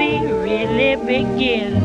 we really begin?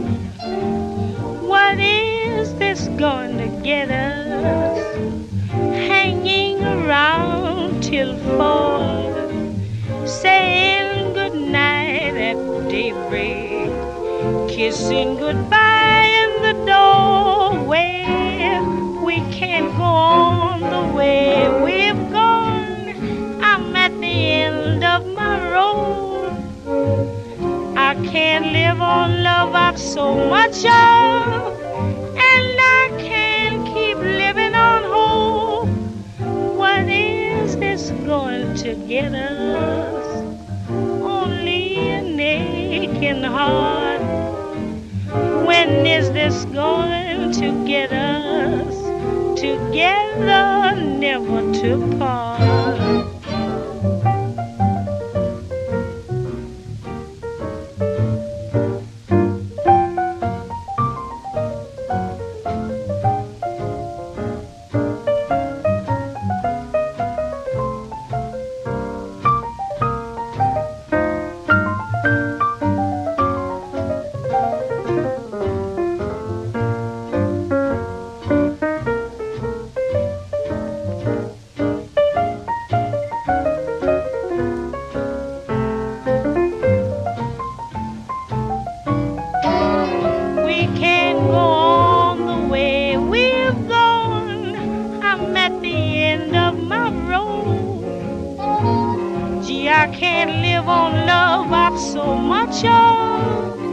What is this going to get us? Hanging around till 4, saying goodnight at daybreak, kissing goodbye in the doorway. We can't go on the way we've gone. I'm at the end of my road. I can't live on love I've so much of, and I can't keep living on hope. What is this going to get us? Only an aching heart. When is this going to get us together, never to part? I can't live on love I've so much of,